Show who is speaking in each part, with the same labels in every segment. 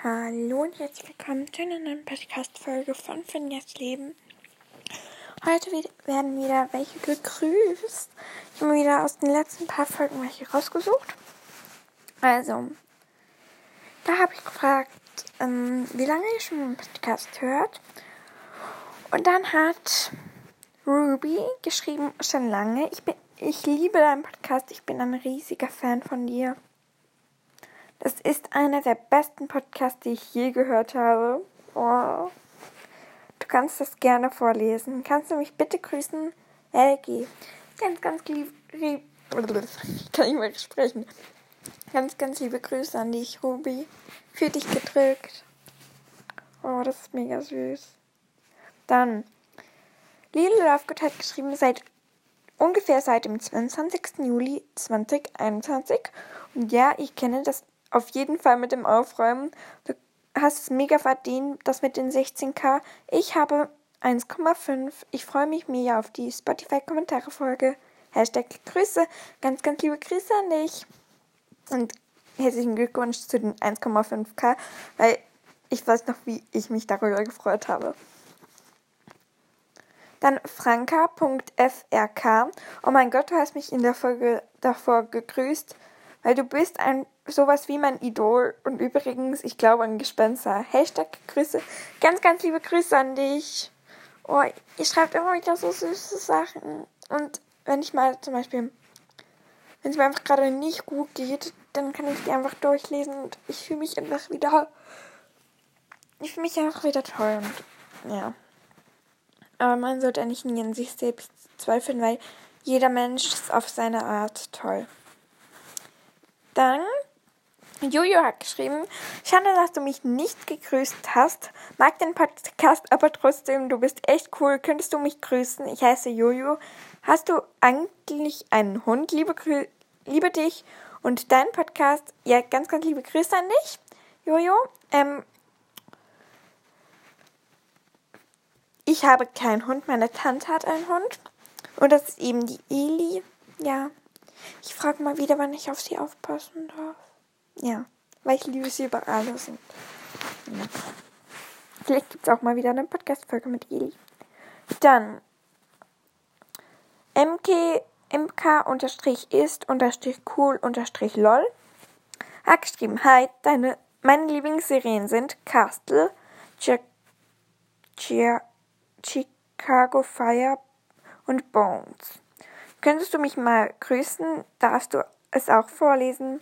Speaker 1: Hallo und herzlich willkommen zu einer neuen Podcast-Folge von Finjas Leben. Heute werden wieder welche gegrüßt. Ich habe mir wieder aus den letzten paar Folgen welche rausgesucht. Also, da habe ich gefragt, wie lange ihr schon einen Podcast hört. Und dann hat Ruby geschrieben, schon lange. Ich liebe deinen Podcast, ich bin ein riesiger Fan von dir. Das ist einer der besten Podcasts, die ich je gehört habe. Oh. Du kannst das gerne vorlesen. Kannst du mich bitte grüßen? LG. Ganz lieb. Ich kann nicht mehr sprechen. Ganz liebe Grüße an dich, Ruby. Für dich gedrückt. Oh, das ist mega süß. Dann, Lili Lovegood hat geschrieben, ungefähr seit dem 22. Juli 2021. Und ja, ich kenne das auf jeden Fall mit dem Aufräumen. Du hast es mega verdient, das mit den 16k. Ich habe 1,5. Ich freue mich mega auf die Spotify-Kommentare-Folge. #Grüße. Ganz liebe Grüße an dich. Und herzlichen Glückwunsch zu den 1,5k, weil ich weiß noch, wie ich mich darüber gefreut habe. Dann franka.frk. Oh mein Gott, du hast mich in der Folge davor gegrüßt, weil du bist sowas wie mein Idol. Und übrigens, ich glaube an Gespenster. #Grüße. Ganz liebe Grüße an dich. Oh, ihr schreibt immer wieder so süße Sachen. Und wenn ich mal zum Beispiel, wenn es mir einfach gerade nicht gut geht, dann kann ich die einfach durchlesen und ich fühle mich einfach wieder toll. Und ja. Aber man sollte eigentlich nie an sich selbst zweifeln, weil jeder Mensch ist auf seine Art toll. Dann, Jojo hat geschrieben, schade, dass du mich nicht gegrüßt hast. Mag den Podcast, aber trotzdem, du bist echt cool. Könntest du mich grüßen? Ich heiße Jojo. Hast du eigentlich einen Hund? Liebe dich und deinen Podcast. Ja, ganz liebe Grüße an dich, Jojo. Ich habe keinen Hund, meine Tante hat einen Hund. Und das ist eben die Eli. Ja, ich frage mal wieder, wann ich auf sie aufpassen darf. Ja, weil ich liebe sie über alles. Und ja. Vielleicht gibt es auch mal wieder eine Podcast-Folge mit Eli. Dann mk_ist_cool_lol hat geschrieben, hi, meine Lieblingsserien sind Castle, Chicago Fire und Bones. Könntest du mich mal grüßen? Darfst du es auch vorlesen?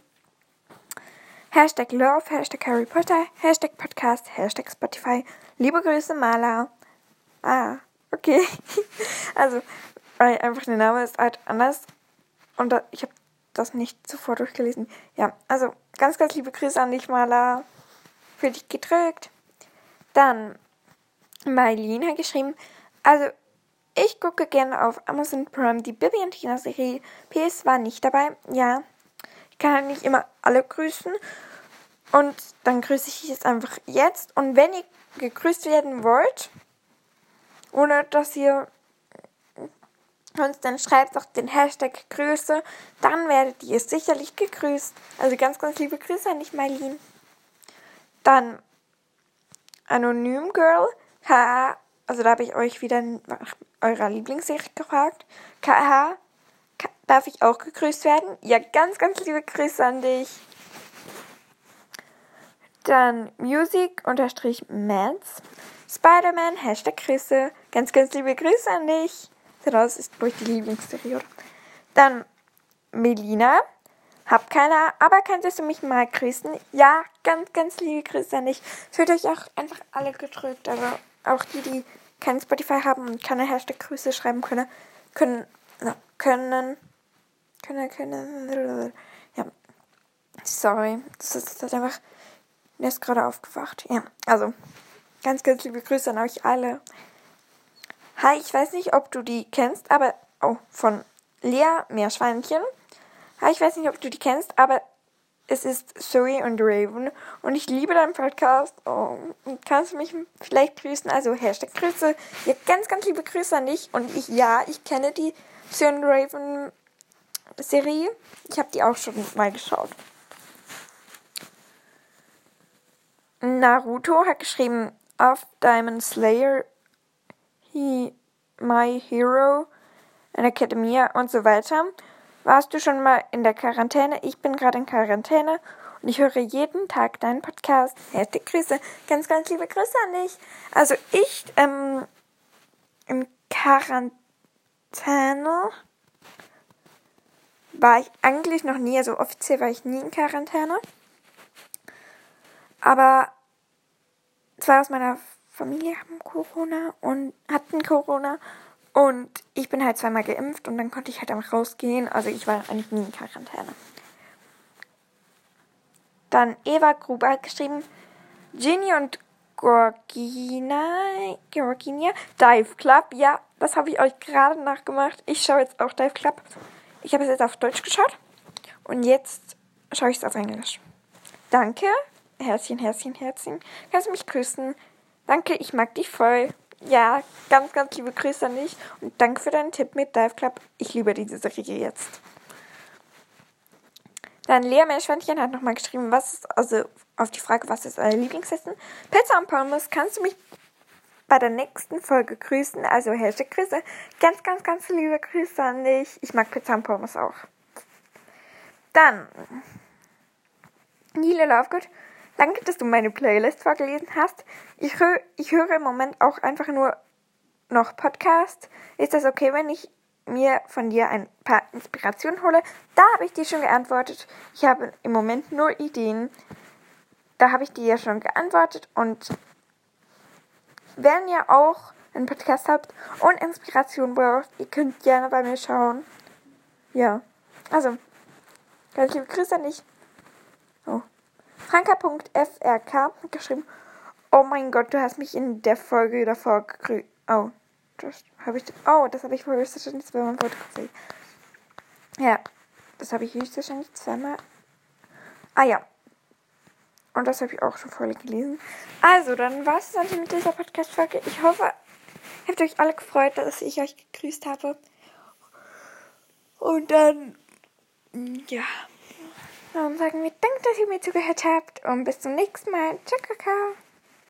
Speaker 1: #Love, #Harry Potter, #Podcast, #Spotify. Liebe Grüße, Mala. Ah, okay. Also, weil einfach der Name ist halt anders. Und ich habe das nicht zuvor durchgelesen. Ja, also ganz liebe Grüße an dich, Mala. Für dich gedrückt. Dann, Mailin hat geschrieben, also ich gucke gerne auf Amazon Prime die Bibi und Tina Serie. PS war nicht dabei. Ja, ich kann halt nicht immer alle grüßen. Und dann grüße ich jetzt einfach jetzt. Und wenn ihr gegrüßt werden wollt, ohne dass ihr uns dann schreibt auch den #Grüße, dann werdet ihr sicherlich gegrüßt. Also ganz liebe Grüße an dich, Mailin. Dann Anonym Girl. Also da habe ich euch wieder nach eurer Lieblingsserie gefragt. KH, darf ich auch gegrüßt werden? Ja, ganz liebe Grüße an dich. Dann Music_Mans. Spider-Man, #Grüße. Ganz liebe Grüße an dich. Das ist wohl die Lieblingsserie, oder? Dann Melina. Hab keiner, aber könntest du mich mal grüßen? Ja, ganz liebe Grüße an dich. Es wird euch auch einfach alle gedrückt, also auch die kein Spotify haben und keine #Grüße schreiben können. Ja, sorry, das ist halt einfach, der ist gerade aufgewacht. Ja, also, ganz liebe Grüße an euch alle. Hi, ich weiß nicht, ob du die kennst, aber, von Lea Meerschweinchen. Hi, ich weiß nicht, ob du die kennst, aber es ist Zoe und Raven und ich liebe deinen Podcast. Oh, kannst du mich vielleicht grüßen? Also #Grüße. Ja, ganz liebe Grüße an dich. Und ich kenne die Zoe und Raven Serie. Ich habe die auch schon mal geschaut. Naruto hat geschrieben, of Diamond Slayer, My Hero, in Academia und so weiter. Warst du schon mal in der Quarantäne? Ich bin gerade in Quarantäne und ich höre jeden Tag deinen Podcast. Herzliche Grüße. Ganz, ganz liebe Grüße an dich. Also ich in Quarantäne war ich eigentlich noch nie, also offiziell war ich nie in Quarantäne. Aber zwei aus meiner Familie hatten Corona und ich bin halt zweimal geimpft und dann konnte ich halt auch rausgehen. Also ich war eigentlich nie in Quarantäne. Dann Eva Gruber hat geschrieben, Ginny und Georgina, Dive Club. Ja, das habe ich euch gerade nachgemacht. Ich schaue jetzt auch Dive Club. Ich habe es jetzt auf Deutsch geschaut und jetzt schaue ich es auf Englisch. Danke. Herzchen. Kannst du mich grüßen? Danke, ich mag dich voll. Ja, ganz, ganz liebe Grüße an dich. Und danke für deinen Tipp mit Dive Club. Ich liebe diese Serie jetzt. Dann Lea Meerschweinchen hat nochmal geschrieben, auf die Frage, was ist euer Lieblingsessen? Pizza und Pommes, kannst du mich bei der nächsten Folge grüßen? Also Hashtag Grüße. Ganz, ganz, ganz liebe Grüße an dich. Ich mag Pizza und Pommes auch. Dann Nile Lovegood. Danke, dass du meine Playlist vorgelesen hast. Ich höre im Moment auch einfach nur noch Podcast. Ist das okay, wenn ich mir von dir ein paar Inspirationen hole? Da habe ich dir schon geantwortet. Ich habe im Moment nur Ideen. Da habe ich dir ja schon geantwortet. Und wenn ihr auch einen Podcast habt und Inspiration braucht, ihr könnt gerne bei mir schauen. Ja, also, ganz liebe Grüße an dich. Oh. Franka.frk hat geschrieben, oh mein Gott, du hast mich in der Folge davor gegrüßt. Oh, das habe ich wohl höchstwahrscheinlich zweimal fotografiert. Ja, das habe ich höchstwahrscheinlich zweimal. Ah ja. Und das habe ich auch schon vorher gelesen. Also, dann war es dann mit dieser Podcast-Folge. Ich hoffe, ihr habt euch alle gefreut, dass ich euch gegrüßt habe. Und dann, ja. Dann sagen wir, danke, dass ihr mir zugehört habt und bis zum nächsten Mal. Ciao, Kakao.